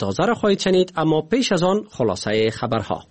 تازه را خواهید شنید، اما پیش از آن خلاصه خبرها.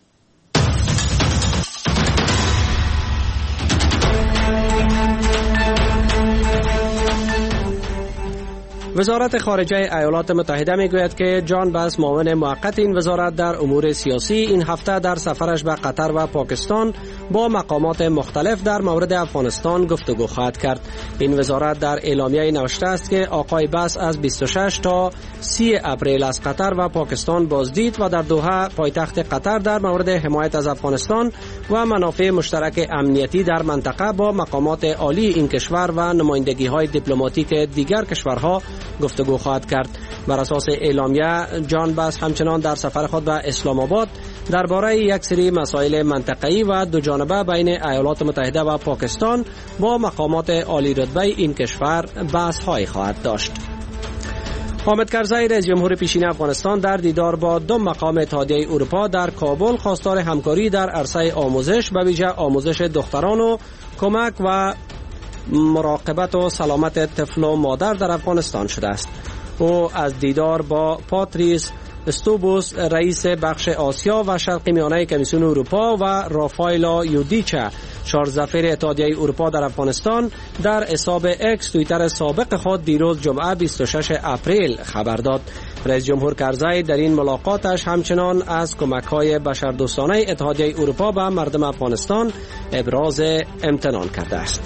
وزارت خارجه ایالات متحده میگوید که جان باس، معاون موقت این وزارت در امور سیاسی، این هفته در سفرش به قطر و پاکستان با مقامات مختلف در مورد افغانستان گفتگو خواهد کرد. این وزارت در اعلامیه نوشته است که آقای باس از 26 تا 30 اپریل از قطر و پاکستان بازدید و در دوحه پایتخت قطر در مورد حمایت از افغانستان و منافع مشترک امنیتی در منطقه با مقامات عالی این کشور و نمایندگی‌های دیپلماتیک دیگر کشورها گفتگو خواهد کرد. بر اساس اعلامیه جان باس همچنان در سفر خود به اسلام آباد درباره یک سری مسائل منطقه‌ای و دو جانبه بین ایالات متحده و پاکستان با مقامات عالی رتبه این کشور بحث‌های خواهد داشت. حامد کرزی رئیس جمهور پیشین افغانستان در دیدار با دو مقام اتحادیه اروپا در کابل خواستار همکاری در عرصه آموزش، به ویژه آموزش دختران و کمک و مراقبت و سلامت طفل و مادر در افغانستان شده است. او از دیدار با پاتریس استوبوس رئیس بخش آسیا و شرق میانه کمیسیون اروپا و رافایلا یودیچا شارزفیر اتحادیه اروپا در افغانستان در حساب اکس توییتر سابق خود دیروز جمعه 26 اپریل خبر داد. رئیس جمهور کرزی در این ملاقاتش همچنان از کمک‌های بشردوستانه اتحادیه اروپا به مردم افغانستان ابراز امتنان کرده است.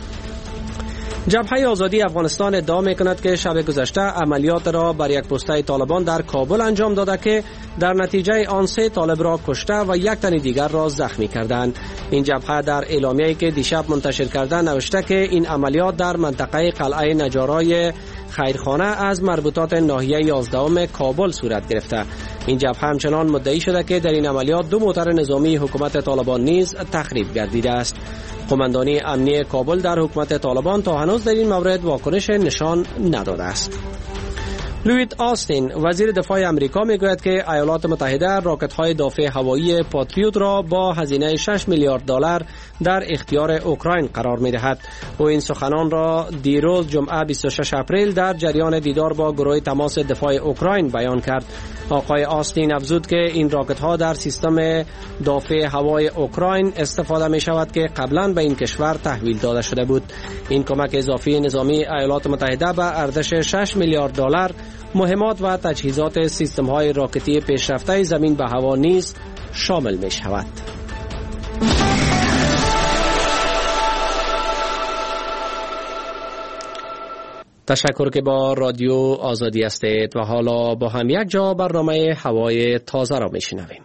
جبهه آزادی افغانستان ادعا می‌کند که شب گذشته عملیات را بر یک پسته طالبان در کابل انجام داده که در نتیجه آن 3 طالب را کشته و یک تن دیگر را زخمی کردند. این جبهه در اعلامیه‌ای که دیشب منتشر کرده نوشته که این عملیات در منطقه قلعه نجارای خیرخانه از مربوطات ناحیه 11 کابل صورت گرفته. این جبهه همچنان مدعی شده که در این عملیات 2 موتر نظامی حکومت طالبان نیز تخریب گردیده است. قماندانی امنی کابل در حکومت طالبان تا هنوز در این مورد واکنش نشان نداده است. لوید آستین وزیر دفاع امریکا میگوید که ایالات متحده راکت‌های دافع هوایی پاتریوت را با هزینه 6 میلیارد دلار در اختیار اوکراین قرار می‌دهد. او این سخنان را دیروز جمعه 26 اپریل در جریان دیدار با گروه تماس دفاع اوکراین بیان کرد. آقای آستین افزود که این راکت‌ها در سیستم دافع هوای اوکراین استفاده می‌شود که قبلا به این کشور تحویل داده شده بود. این کمک اضافی نظامی ایالات متحده به ارزش 6 میلیارد دلار مهمات و تجهیزات سیستم‌های راکتی پیشرفته زمین به هوا نیز شامل می‌شود. تشکر که با رادیو آزادی هستید و حالا با هم یک جا برنامه هوای تازه را میشنویم.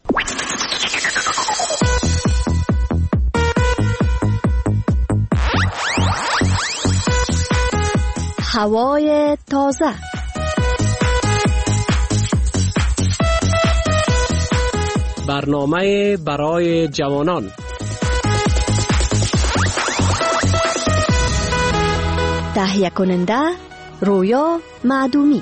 هوای تازه. برنامه برای جوانان. تهیه کننده رویا معدومی.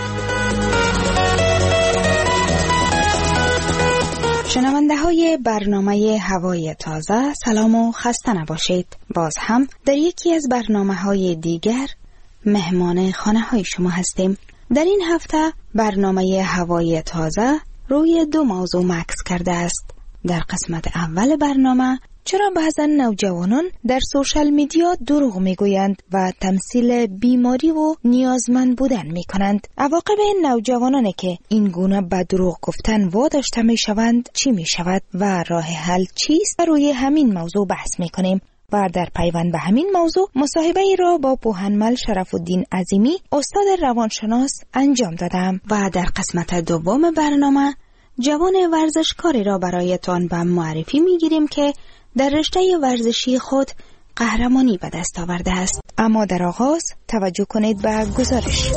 شنونده های برنامه هوای تازه، سلام و خسته نباشید. باز هم در یکی از برنامه های دیگر مهمان خانه های شما هستیم. در این هفته برنامه هوای تازه روی 2 موضوع مکس کرده است. در قسمت اول برنامه چرا بعضا نوجوانان در سوشال میدیا دروغ میگویند و تمثیل بیماری و نیازمند بودن میکنند. عواقب این نوجوانانی که این گونه به دروغ گفتن واداشته میشوند چی میشود و راه حل چیست؟ روی همین موضوع بحث میکنیم. و در پیوند به همین موضوع مصاحبه ای را با پوهنمل شرف الدین عظیمی استاد روانشناس انجام دادم و در قسمت دوم برنامه جوان ورزشکاری را برایتان به معرفی میگیریم که در رشته ورزشی خود قهرمانی به دست آورده است. اما در آغاز توجه کنید به گزارش.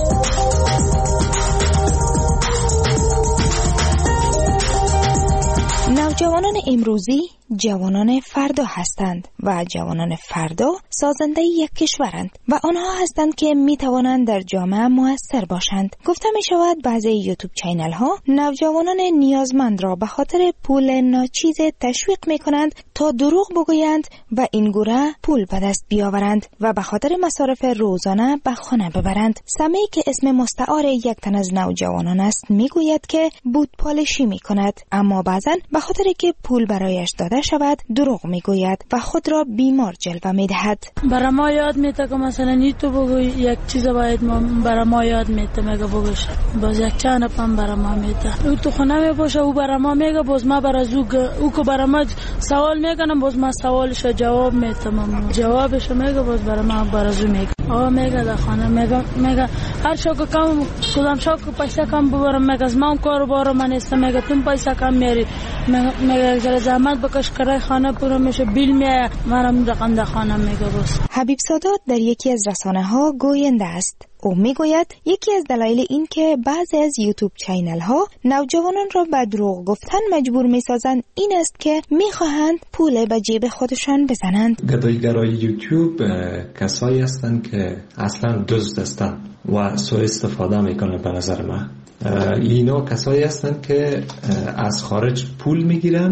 نوجوانان امروزی جوانان فردا هستند و جوانان فردا سازنده یک کشورند و آنها هستند که می توانند در جامعه مؤثر باشند. گفته می شود بعضی یوتیوب چینل ها نوجوانان نیازمند را به خاطر پول ناچیز تشویق می کنند تا دروغ بگویند و این گونه پول به دست بیاورند و به خاطر مصارف روزانه به خانه ببرند. سمی که اسم مستعار یک تن از نوجوانان است می گوید که بود پالشی می کند، اما بعضا به خاطر که پول برایش داده شود دروغ می گوید و خود را بیمار جلوه می دهد. برای ما یاد میده که مثلا نی تو بگوی یک چیز باید برای ما یاد میده میگه بگوش باز یک چند پم برای ما میده او تو خونه می باشه او برای ما میگه باز ما برای او که برای ما سوال میکنم باز ما سوالش جواب میدم جوابش میگه باز برای ما برای میگه میگه در خانه میگه هر شو که کم کدام شو که پیسه کم ببرم میگه از من کارو بارو من است میگه تو پیسه کم میاری میگه اگر زحمت بکش کرای خانه پورا میشه بیل میاد منم رقم در خانه میگه باز. حبیب سادات در یکی از رسانه ها گوینده است. او میگوید یکی از دلایل این که بعضی از یوتیوب چینل ها نوجوانان را به دروغ گفتن مجبور میسازند این است که میخواهند پول به جیب خودشان بزنند. گدایگرای یوتیوب کسایی هستند که اصلا دزد هستند و سوء استفاده میکنند. به نظر من اینا کسایی هستند که از خارج پول میگیرن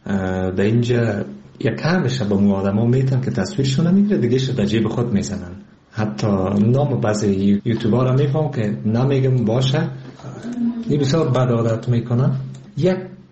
در اینجا یک همشه به مو آدم ها میتن که تصویرشون میگیره دیگه شده جیب خود میزنن. حتی نام بعضی یوتیوبر را میفهم که نمیگم باشه این بسیار بد عادت میکنن. یک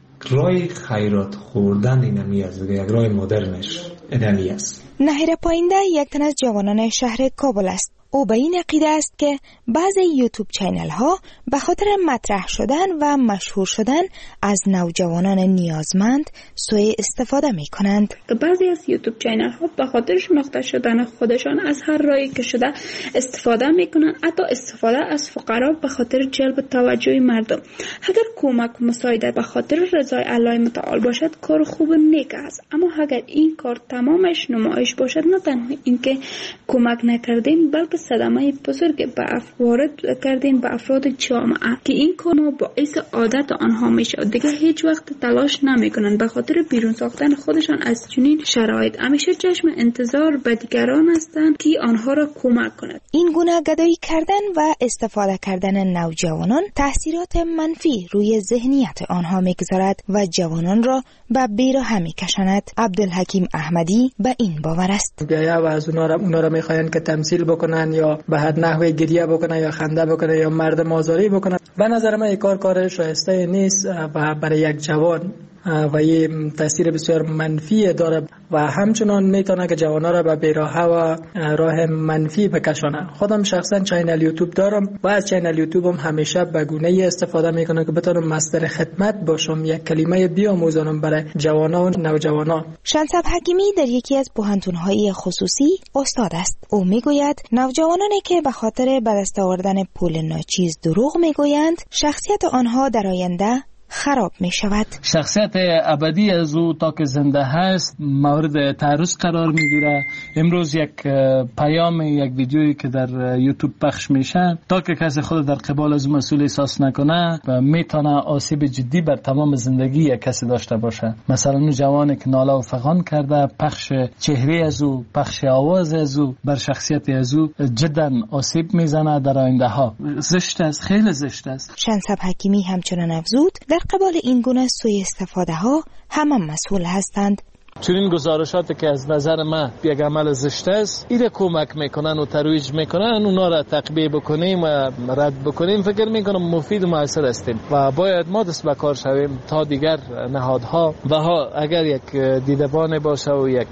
رای خیرات خوردن اینمی است، یک رای مدرنش اینمی است. نهیر پاینده یک تن از جوانان شهر کابل است. او به این عقیده است که بعضی یوتیوب چینل ها به خاطر مطرح شدن و مشهور شدن از نوجوانان نیازمند سوء استفاده می کنند. بعضی از یوتیوب چینل ها به خاطر شناخته شدن خودشان از هر راهی که شده استفاده می کنند، حتی استفاده از فقرا به خاطر جلب توجه مردم. اگر کمک و مساعدت به خاطر رضای الله متعال باشد کار خوب و نیک است، اما اگر این کار تمامش نمایش باشد نه تنها اینکه کمک نکردیم بلکه صدمه بزرگ وارد کردیم به افراد جامعه که این کار باعث عادت آنها میشه. دیگه هیچ وقت تلاش نمیکنن به خاطر بیرون ساختن خودشان از چنین شرایط. همیشه چشم انتظار به دیگران هستند که آنها را کمک کند. این گونه گدایی کردن و استفاده کردن نوجوانان تاثیرات منفی روی ذهنیت آنها میگذارد و جوانان را به بیراه میکشاند. عبدالحکیم احمدی به این باور است. بیایا و از اونا را میخواین که تمثیل بکنن یا به هر نحوی گریه بکنن یا خنده بکنن یا مردم آزاری بکنن. به نظر من این کار شایسته نیست و برای یک جوان و یه تاثیر بسیار منفی داره و همچنان میتونه که جوانا را به بیراهه و راه منفی بکشانه. خودم شخصا چینل یوتیوب دارم و از چینل یوتیوبم همیشه به گونه استفاده میکنم که بتونم مصدر خدمت باشم، یک کلمه بیاموزانم برای جوانا و نوجوانا. شنصب حکیمی در یکی از پوهنتون‌های خصوصی استاد است. او میگوید نوجوانانی که به خاطر به دست آوردن پول ناچیز دروغ میگویند شخصیت آنها در آینده خراب می شود. شخصیت ابدی از او تا که زنده هست مورد تعرض قرار می گیره. امروز یک پیام، یک ویدیویی که در یوتیوب پخش میشه تا که کسی خود در قبال از مسئول احساس نکنه و میتونه آسیب جدی بر تمام زندگی یک کسی داشته باشه. مثلا اون جوانی که ناله و فغان کرده، پخش چهره از او، پخش آواز از او بر شخصیت از او جدا آسیب میزنه در آینده ها. زشت است، خیلی زشت است. شنصب حکیمی همچنان افزود در قبال این گونه سوء استفاده ها همه مسئول هستند. چنین گزارشاتی که از نظر من یک عمل زشت است، ایره کمک میکنن و ترویج میکنن، اونا را تقبیه بکنیم و رد بکنیم. فکر میکنم مفید و مؤثر هستیم و باید ما دست به کار شویم تا دیگر نهادها و اگر یک دیدبان باشه و یک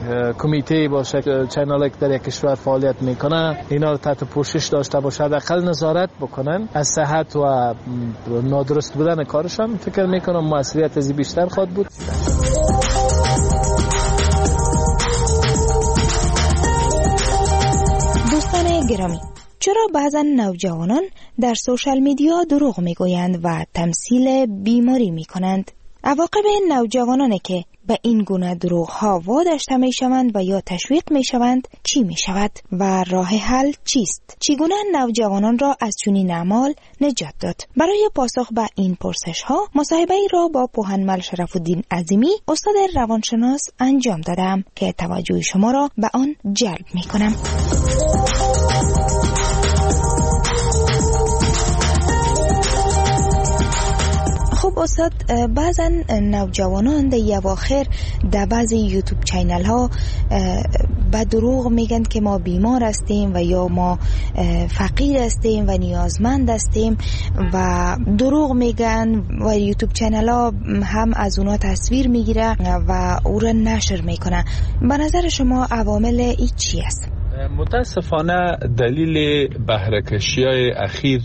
کمیته باشه، چینل در یک کشور فعالیت میکنه، اینا رو تحت پوشش داشته باشه، حداقل نظارت بکنن از صحت و نادرست بودن کارشان، فکر میکنم موثریت از بیشتر خواهد بود. گرامی، چرا بعضا نوجوانان در سوشال میدیا دروغ میگویند و تمثیل بیماری میکنند؟ عواقب نوجوانانی که به این گونه دروغ ها واداشته می شوند و یا تشویق می شوند چی می شود و راه حل چیست؟ چگونه نوجوانان را از چنین اعمال نجات داد؟ برای پاسخ به این پرسش ها مصاحبه ای را با پوهنمل شرف الدین عظیمی استاد روانشناس انجام دادم که توجه شما را به آن جلب می کنم. خب استاد، بعضا نوجوانان در اواخر در بعضی یوتیوب چینل ها به دروغ میگن که ما بیمار هستیم و یا ما فقیر هستیم و نیازمند هستیم و دروغ میگن و یوتیوب چینل ها هم از اونا تصویر میگیره و او را نشر میکنه. به نظر شما عوامل این چی است؟ متاسفانه دلیل بهره‌کشی‌های اخیر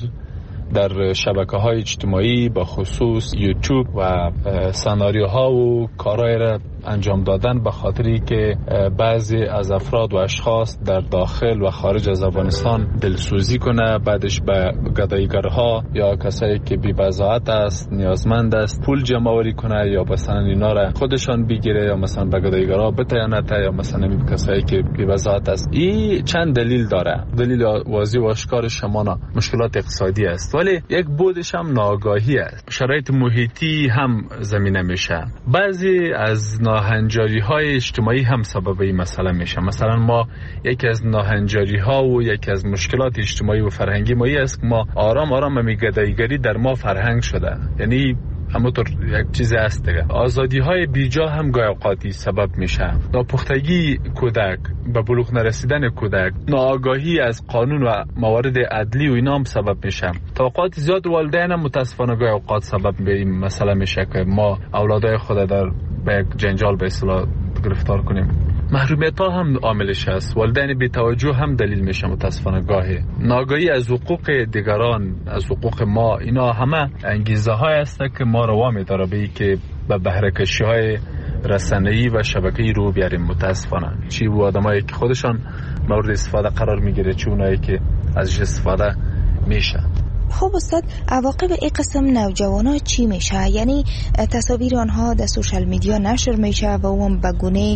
در شبکه‌های اجتماعی به خصوص یوتیوب و سناریوها و کارهای را انجام دادن به خاطری که بعضی از افراد و اشخاص در داخل و خارج از افغانستان دلسوزی کنه، بعدش به گداییگرها یا کسایی که بی‌بضاعت است، نیازمند است پول جمع آوری کنه یا مثلا اینا را خودشان بگیره یا مثلا به گداییگرها بتیانه یا مثلا کسایی که بی‌بضاعت است. این چند دلیل داره. دلیل واضح و آشکار شمانا مشکلات اقتصادی است، ولی یک بودش هم ناآگاهی است. شرایط محیطی هم زمینه میشه. بعضی از ناهنجاری های اجتماعی هم سبب این مسئله میشه. مثلا ما یکی از ناهنجاری ها و یکی از مشکلات اجتماعی و فرهنگی ما است که ما آرام آرام گداییگری در ما فرهنگ شده. یعنی همونطور یک چیز هست دیگه. آزادی های بیجا هم گاهی اوقاتی سبب میشه. ناپختگی کودک، به بلوغ نرسیدن کودک، ناآگاهی از قانون و موارد عدلی و اینا هم سبب میشه. تا اوقات زیاد والدین هم متاسفانه گاهی اوقات سبب به این مسئله میشه که ما اولادای خود در به یک جنجال به اصطلاح گرفتار کنیم. محرومیت ها هم عاملش است. والدین بی توجه هم دلیل میشه متاسفانه گاهی. ناآگاهی از حقوق دیگران، از حقوق ما، اینا همه انگیزه های است که ما رو وامی داره به که به بهره‌کشی های رسانه‌ای و شبکه‌ای رو بیاریم متاسفانه. چی و آدمایی که خودشان مورد استفاده قرار میگیره، چی اونایی که ازش استفاده میشه. خب استاد، عواقب این قسم نوجوانا چی میشه؟ یعنی تصاویر آنها در سوشال میدیا نشر میشه و اون به گونه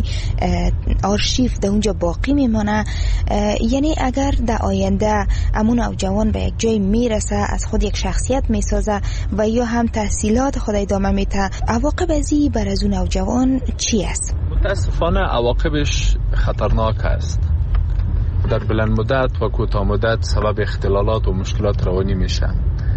آرشیو در اونجا باقی میمانه. یعنی اگر در آینده امون نوجوان به یک جای میرسه، از خود یک شخصیت میسازه و یا هم تحصیلات خود ادامه میده، عواقب ازی بر از اون نوجوان چی است؟ متاسفانه عواقبش خطرناک است. در بلند مدت و کوتاه مدت سبب اختلالات و مشکلات روانی میشه.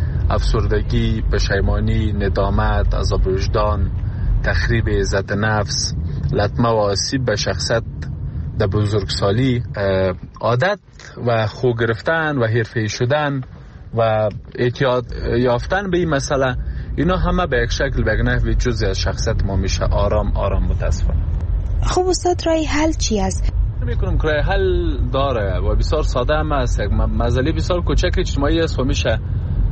افسردگی، پشیمانی، ندامت، عذاب وجدان، تخریب عزت نفس، لطمه و آسیب به شخصیت در بزرگسالی، عادت و خو گرفتن و حرفه‌ای شدن و اعتیاد یافتن به این مسئله، اینا همه به یک شکل به یک نحوی جزئی از شخصیت ما میشه. آرام آرام متاسفانه. خب استاد، رای حل چی است؟ میکنم که رای حل داره و بسیار ساده هم است. مسئله بسیار کوچک اجتماعی است و میشه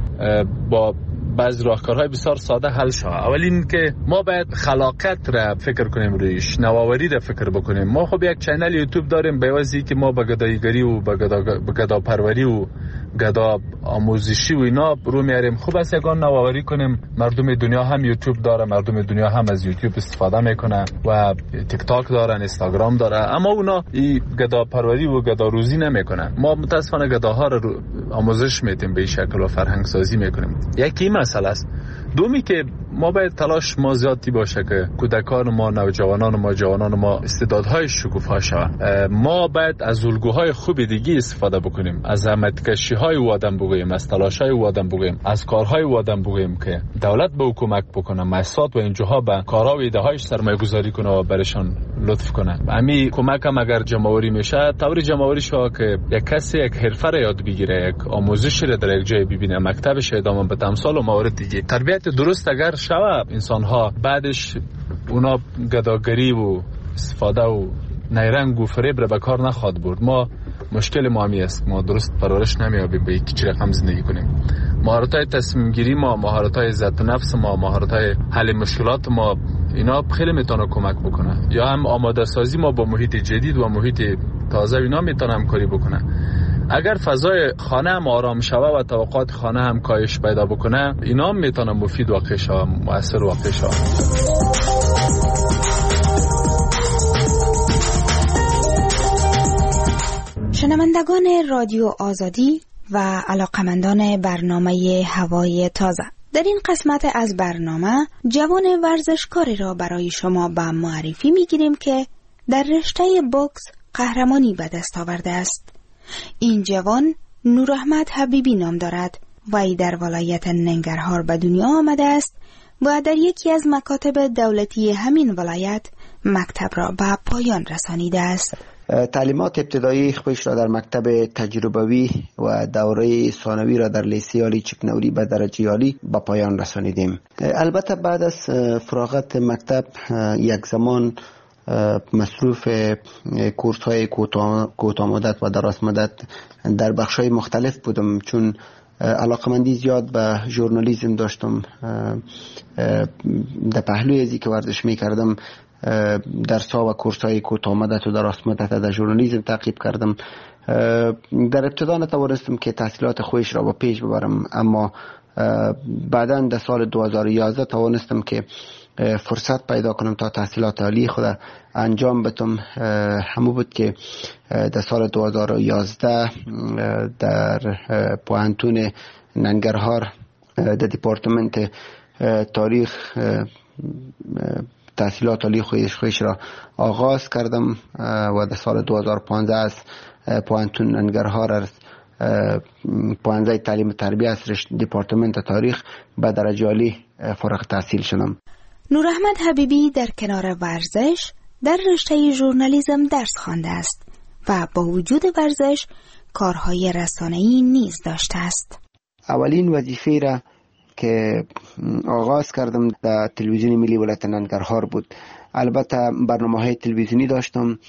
با بعضی راهکارهای بسیار ساده حل شود. اول این که ما باید خلاقیت را فکر کنیم، رویش نوآوری را فکر بکنیم. ما خب یک چینل یوتیوب داریم به واسطه که ما به گداییگری و به گدا پروری و گدا آموزشی و اینا رو میاریم. خوب است یگان نوآوری کنیم. مردم دنیا هم یوتیوب داره، مردم دنیا هم از یوتیوب استفاده میکنه و تیک تاک دارن، اینستاگرام داره، اما اونا این گدا پروری و گدا روزی نمیکنن. ما متاسفانه گداها رو آموزش میدیم، به این شکل و فرهنگ سازی میکنیم. یکی مسئله است. دومی که ما باید تلاش ما زیادی باشه که کودکان ما، نوجوانان ما، جوانان ما استعدادهای شکوفا شوند. ما باید از الگوهای خوب دیگه استفاده بکنیم، از زحمتکشی‌های او آدم بگوییم، از تلاش‌های او آدم بگوییم، از کارهای او آدم بگوییم که دولت به حکومت بکنه، مؤسسات و اینجاها به کارها و ایده‌هایش سرمایه‌گذاری کنه و برشان لطف کنه. همین کمک هم اگر جمع‌آوری میشه، طوری جمع‌آوری شود که یک کسی یک حرفه را یاد بگیره، یک آموزش را در یک جای ببینه، مکتبش ادامه بده، امثال و موارد دیگه. تربیت درست اگر شود انسان‌ها، بعدش اونا گداگری و استفاده و نیرنگ و فریب را به کار نخواهد برد. ما مشکل ما همی است، ما درست پرورش نمیابیم به یک رقم زندگی کنیم. مهارت‌های تصمیم گیری ما، مهارت‌های عزت نفس ما، مهارت‌های حل مشکلات ما، اینا خیلی میتونه کمک بکنه. یا هم آماده سازی ما با محیط جدید و محیط تازه اینا میتونه همکاری بکنه. اگر فضای خانه هم آرام شوه و توقعات خانه هم کاهش پیدا بکنه، اینا هم میتونه مفید واقع شوه، مؤثر واقع شوه. شنوندگان رادیو آزادی و علاقمندان برنامه هوای تازه، در این قسمت از برنامه جوان ورزشکاری را برای شما به معرفی میگیریم که در رشته بوکس قهرمانی به دست آورده است. این جوان نوراحمد حبیبی نام دارد و ای در ولایت ننگرهار به دنیا آمده است و در یکی از مکاتب دولتی همین ولایت مکتب را به پایان رسانیده است. تعلیمات ابتدایی خودش را در مکتب تجربوی و دوره ثانوی را در لیسه عالی چکنوری به درجه عالی به پایان رسانیدیم. البته بعد از فراغت مکتب یک زمان مصروف کورس های کوتاه مدت و دراز مدت در بخش های مختلف بودم، چون علاقمندی زیاد به ژورنالیسم داشتم. در پهلوی ازی که ورزش می کردم درس‌ها و کورس‌های کوتاه مدت و دراز مدت در ژورنالیسم تعقیب کردم. در ابتدا نتوانستم که تحصیلات خودش را با پیش ببرم، اما بعداً در سال 2011 توانستم که فرصت پیدا کنم تا تحصیلات عالی خود انجام بدم. همون بود که در سال 2011 در پوهنتون ننگرهار در دپارتمنت تاریخ تحصیلات عالی خودش را آغاز کردم و در سال 2015 از پوهنتون ننگرهار از پوهنځی تعلیم و تربیه از دپارتمنت تاریخ به درجه عالی فارغ التحصیل شدم. نوراحمد حبیبی در کنار ورزش در رشته ژورنالیسم درس خوانده است و با وجود ورزش کارهای رسانه‌ای نیز داشته است. اولین وظیفه را که آغاز کردم در تلویزیون ملی ولایت ننگرهار بود. البته برنامه‌های تلویزیونی داشتم،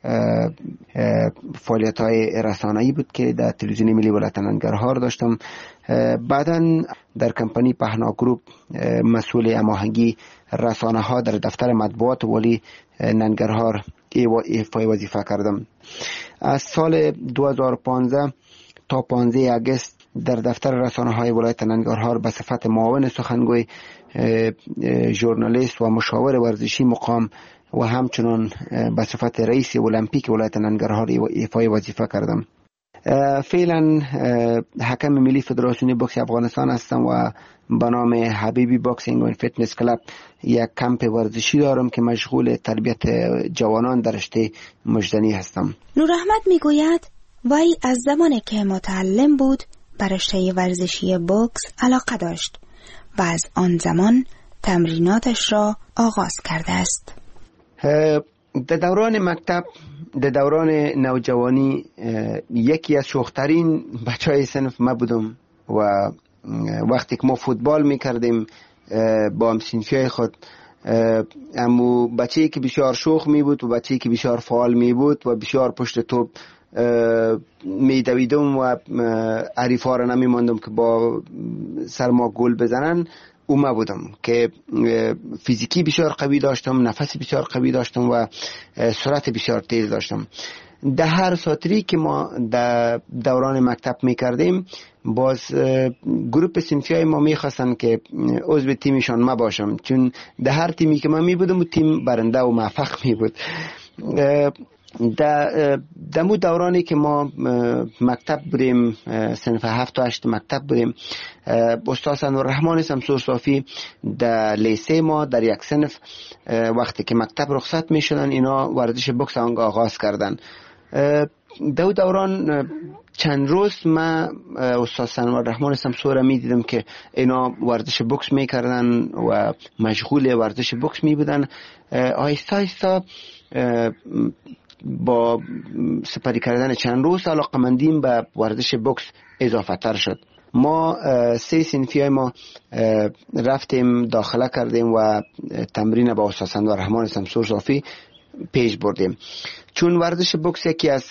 فعالیت‌های رسانه‌ای بود که در تلویزیون ملی ولایت ننگرهار داشتم. بعداً در کمپانی پهنا گروپ مسئول هماهنگی رسانه‌ها در دفتر مطبوعات والی ننگرهار ایفای وظیفه کردم. از سال 2015 تا 15 اگست در دفتر رسانه‌های ولایت ننگرهار به صفت معاون سخنگوی، ژورنالیست و مشاور ورزشی مقام و همچنان به صفت رئیس المپیک ولایت ننگرهار ایفای وظیفه کردم. فعلا حکم ملی فدراسیون بوکس افغانستان هستم و به نام حبیبی باکسینگ و فیتنس کلاب یک کمپ ورزشی دارم که مشغول تربیت جوانان در رشته مجدنی هستم. نوراحمد میگوید وی از زمانی که متعلم بود به رشته ورزشی بوکس علاقه داشت و از آن زمان تمریناتش را آغاز کرده است. در دوران مکتب، در دوران نوجوانی، یکی از شوخترین بچهای صنف ما بودم و وقتی که ما فوتبال میکردیم با همسنفیای خود، امو بچه‌ای که بسیار شوخ می بود و بچه‌ای که بسیار فعال می بود و بسیار پشت توپ می دویدم و حریفا را نمی ماندم که با سر ما گل بزنن. اومه بودم که فیزیکی بسیار قوی داشتم، نفس بسیار قوی داشتم و سرعت بسیار تیز داشتم. در هر ساتری که ما در دوران مکتب میکردیم، باز گروپ صنفیای ما میخواستن که عضو تیمشان ما باشم، چون در هر تیمی که من میبودم و تیم برنده و موفق میبود. در مو دورانی که ما مکتب بودیم، صنف 7 و 8 مکتب بودیم، استاد انورالرحمن شمسور صافی در لیسه ما در یک صنف وقتی که مکتب رخصت میشدن اینا ورزش بوکس آغاز کردن. در دوران چند روز ما استاد انورالرحمن شمسور می دیدم که اینا ورزش بوکس میکردن و مشغول ورزش بوکس می بودن. آهسته آهسته با سپری کردن چند روز علاقمندیم به ورزش بوکس اضافه تر شد. ما 3 صنفی ما رفتیم داخله کردیم و تمرین با استاد انورالرحمن شمسور صافی پیش بردیم. چون ورزش بوکس یکی از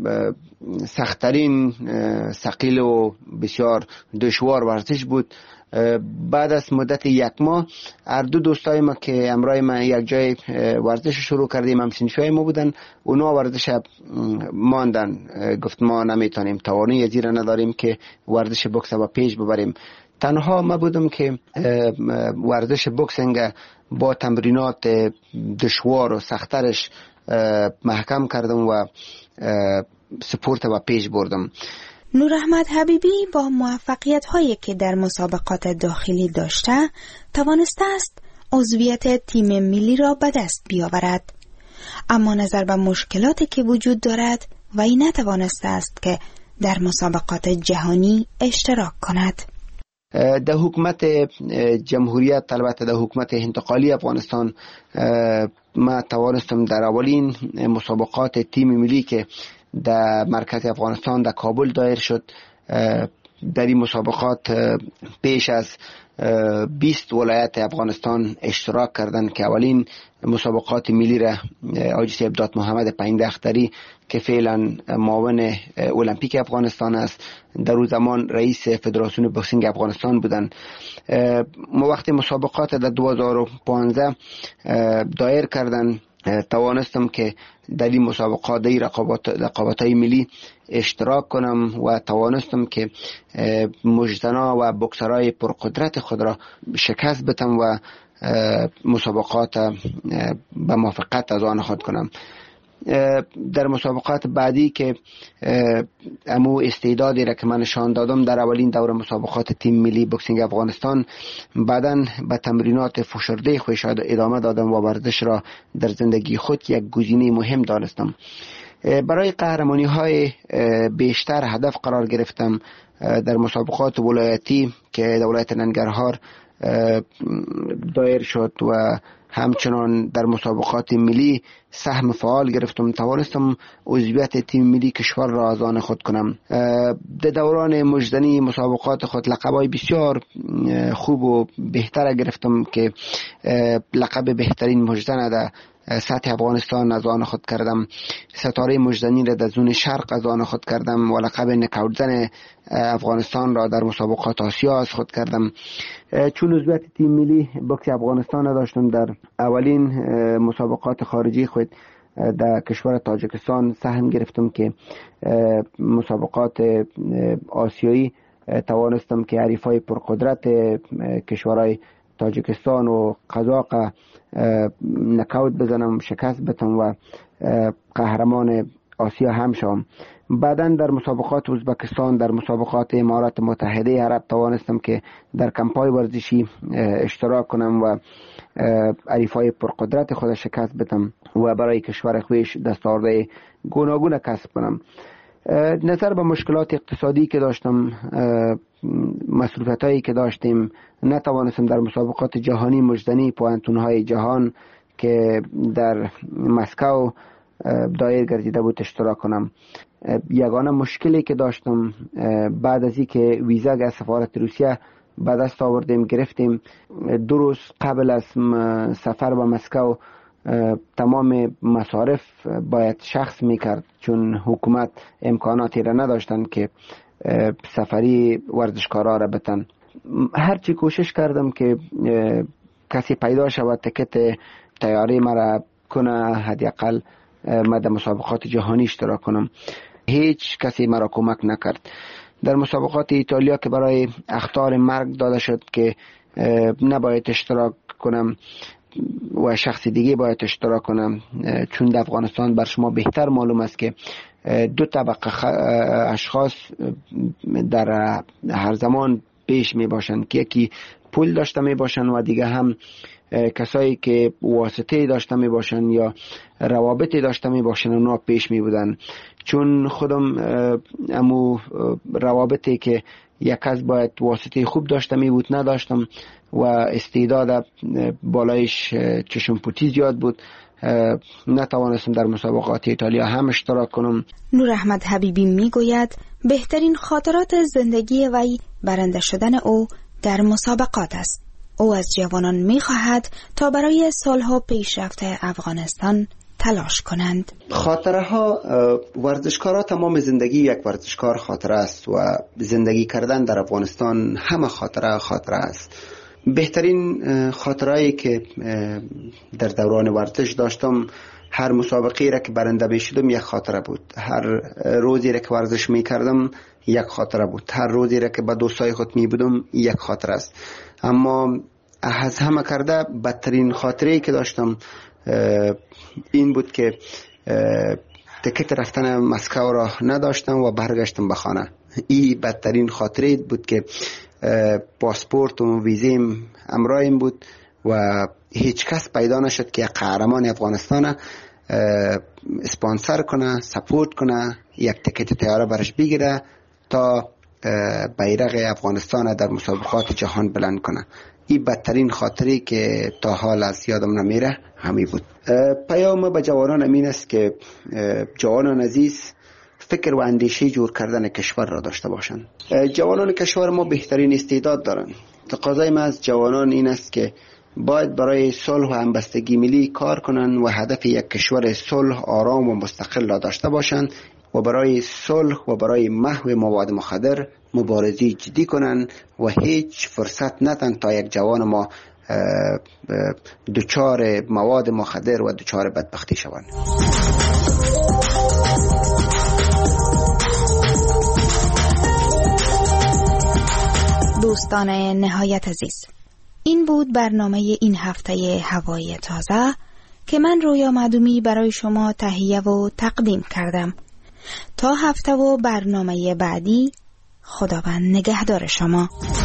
سخت‌ترین، ثقیل و بسیار دشوار ورزش بود بعد از مدت یک ماه هر دو دوستای ما که همراه ما یک جای ورزش شروع کردیم، همسنشای ما بودن، اونا ورزش ماندن، گفت ما نمیتونیم، توانایی ازی را نداریم که ورزش بوکس با پیش ببریم. تنها ما بودم که ورزش بوکسینگ با تمرینات دشوار و سخترش محکم کردم و سپورت و پیش بردم. نوراحمد حبیبی با موفقیت هایی که در مسابقات داخلی داشته توانسته است عضویت تیم ملی را به دست بیاورد، اما نظر به مشکلاتی که وجود دارد وی نتوانسته است که در مسابقات جهانی اشتراک کند. در حکومت جمهوریت، البته در حکومت انتقالی افغانستان، ما توانستم در اولین مسابقات تیم ملی که در مرکز افغانستان در کابل دایر شد، در این مسابقات پیش از 20 ولایت افغانستان اشتراک کردند که اولین مسابقات ملی را حاجی صاحب دات محمد پنجدختری که فعلا معاون المپیک افغانستان است، در اون زمان رئیس فدراسیون بوکسینگ افغانستان بودند. ما وقتی مسابقات در 2015 دایر کردن، توانستم که در این مسابقات در رقابت‌های ملی اشتراک کنم و توانستم که مجدنا و بوکسرای پرقدرت خود را شکست بدم و مسابقات به موافقت از آن خود کنم. در مسابقات بعدی که امو استعدادی را که من نشان دادم در اولین دور مسابقات تیم ملی بوکسینگ افغانستان، بعداً به تمرینات فشرده خودش ادامه دادم و ورزش را در زندگی خود یک گزینه مهم دانستم. برای قهرمانی های بیشتر هدف قرار گرفتم. در مسابقات ولایتی که در ولایت ننگرهار دایر شد و همچنان در مسابقات ملی سهم فعال گرفتم، توانستم عضویت تیم ملی کشور را از آن خود کنم. در دوران مجدنی مسابقات خود لقب‌های بسیار خوب و بهتر گرفتم که لقب بهترین مجدن در سطح افغانستان از آن خود کردم، ستاره مجدنی را در زون شرق از آن خود کردم و لقب نکاوتزن افغانستان را در مسابقات آسیا از خود کردم. چون عضویت تیم ملی بوکس افغانستان را داشتم، در اولین مسابقات خارجی خود در کشور تاجیکستان سهم گرفتم که مسابقات آسیایی توانستم که حریفای پرقدرت کشورهای تاجیکستان و قزاق نکاوت بزنم، شکست بدم و قهرمان آسیا هم شوم. بعداً در مسابقات ازبکستان، در مسابقات امارات متحده عرب توانستم که در کمپای ورزشی اشتراک کنم و حریفای پرقدرت خود شکست بدم و برای کشور خویش دستاوردهای گوناگون کسب کنم. نظر به مشکلات اقتصادی که داشتم، مسئولیتایی که داشتیم، نتوانستم در مسابقات جهانی مجدنی پوانتونهای جهان که در مسکو دایر گردیده بود اشتراک کنم. یگانه مشکلی که داشتم بعد از اینکه ویزا از سفارت روسیه به دست آوردیم گرفتیم، 2 روز قبل از سفر به مسکو تمام مصارف باید شخص میکرد، چون حکومت امکاناتی را نداشتند که سفری ورزشکارا را بتن. هرچی کوشش کردم که کسی پیدا شود تکت تیاری مرا کنه، حداقل ما در مسابقات جهانی اشتراک کنم، هیچ کسی مرا کمک نکرد. در مسابقات ایتالیا که برای اخطار مرگ داده شد که نباید اشتراک کنم و شخص دیگه باید اشتراک کنم، چون در افغانستان بر شما بهتر معلوم است که 2 طبقه اشخاص در هر زمان پیش می باشند که یکی پول داشته می باشند و دیگه هم کسایی که واسطه داشته می باشند یا روابطی داشته می باشند اونا پیش می بودن. چون خودم امو روابطی که یک کس باید واسطه خوب داشته می بود نداشتم و استعداد بالایش چشم پوتی زیاد بود، نتوانستم در مسابقات ایتالیا هم اشتراک کنم. نوراحمد حبیبی می گوید بهترین خاطرات زندگی وی برنده شدن او در مسابقات است. او از جوانان می خواهد تا برای سالها پیشرفت افغانستان تلاش کنند. خاطره ها، ورزشکارا تمام زندگی یک ورزشکار خاطره است و زندگی کردن در افغانستان همه خاطره است. بهترین خاطرهایی که در دوران ورزش داشتم، هر مسابقه را که برنده میشدم یک خاطره بود، هر روزی را که ورزش میکردم یک خاطره بود، هر روزی را که با دوستای خود میبودم یک خاطره است. اما از همه کرده بدترین خاطره‌ای که داشتم این بود که تکت رفتن مسکو را نداشتم و برگشتم به خانه. این بدترین خاطره بود که پاسپورت و ویزیم همراهم بود و هیچ کس پیدا نشد که یک قهرمان افغانستان اسپانسر کنه، سپورت کنه، یک تکت طیاره برش بگیره تا بیرق افغانستان در مسابقات جهان بلند کنه. این بدترین خاطری که تا حال از یادم نمیره همین بود. پیام به جوانان امین است که جوانان عزیز فکر و اندیشه جور کردن کشور را داشته باشند. جوانان کشور ما بهترین استعداد دارند. تقاضای ما از جوانان این است که باید برای صلح و همبستگی ملی کار کنند و هدف یک کشور صلح، آرام و مستقل را داشته باشند و برای صلح و برای محو مواد مخدر مبارزه جدی کنند و هیچ فرصت ندن تا یک جوان ما دچار مواد مخدر و دچار بدبختی شوند. دوستان نهایت عزیز، این بود برنامه این هفته هوای تازه که من رویا معدومی برای شما تهیه و تقدیم کردم. تا هفته و برنامه بعدی، خداوند نگهدار شما.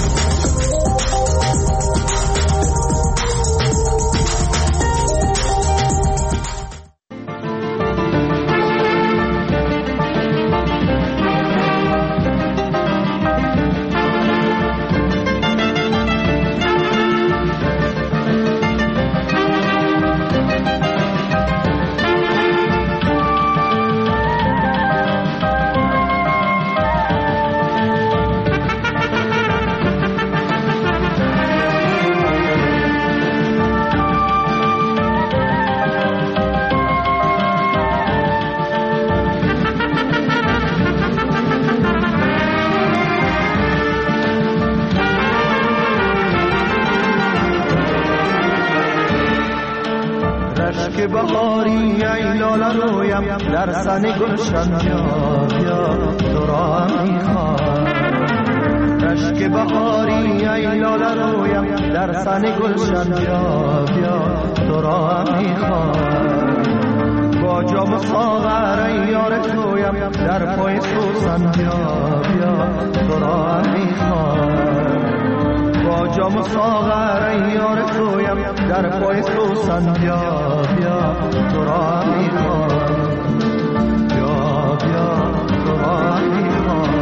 که بهاری ای لاله رویم در سن گلشن بیا بیا تو را میخوام. رشک بهاری ای لاله رویم در سن گلشن بیا بیا تو را میخوام. با جام ساغر ای یار تویم در پای سوسن بیا بیا تو را میخوام. با جام ساغر ای یار تویم در پای سوسن بیا بیا تو را میخوام. بیا بیا تو را میخوام.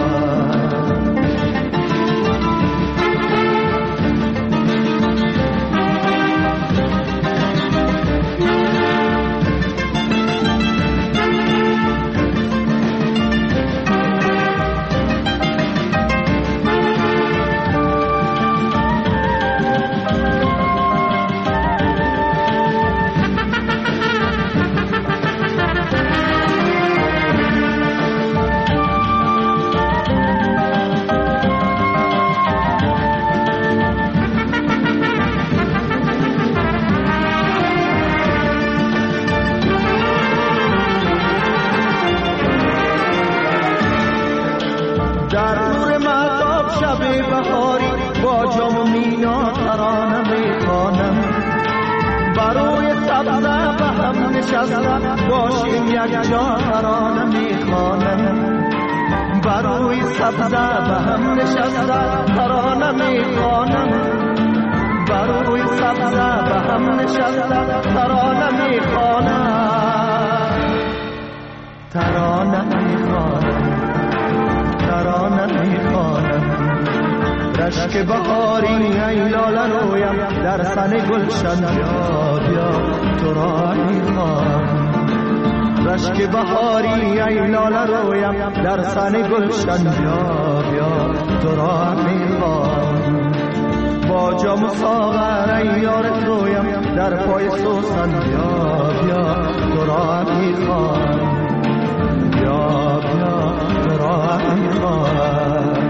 باشیم یک جا ترانه میخوانم. بروی سبزه به هم نشسته ترانه میخوانم. بروی سبزه به هم نشسته ترانه میخوانم. ترانه میخوانم. ترانه میخوانم. رشک بهاری ای لاله رویم در سن گلشن بیا بیا تو را میخوام. رشک بهاری ای لاله رویم در سن گلشن بیا بیا تو را میخوام. با جام ساغر ای یار تویم در پای سوسن بیا بیا تو را میخوام بیا بیا تو را میخوام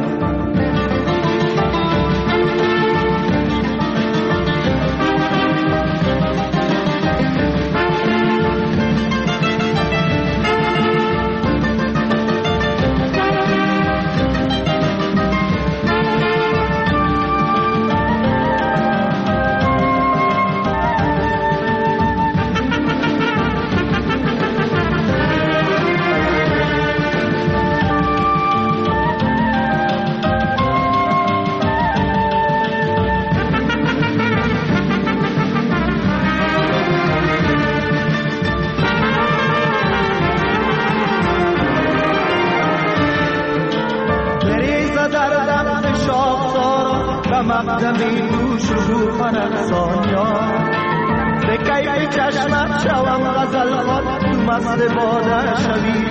مقدمی تو شکوفن افسانیان به کیف چشمت شوم غزل خوان تو مست باده شوی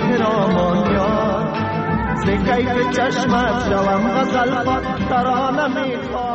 خرامانیان به کیف چشمت شوم غزل خوان ترانه میخوان